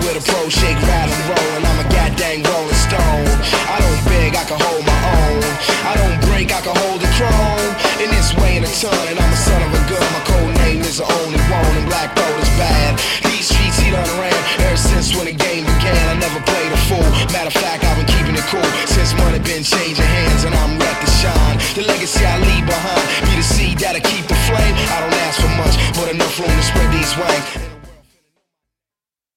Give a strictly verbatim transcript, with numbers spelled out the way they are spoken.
with a pro, shake, rattle, and roll, and I'm a goddamn rolling stone. I don't beg, I can hold my own. I don't break, I can hold the chrome. In this way in a ton, and I'm a son of a gun. My code name is the only one, and Black Throat is bad. These streets he done ran ever since when the game began. I never played a fool. Matter of fact, I've been keeping it cool since money been changing hands.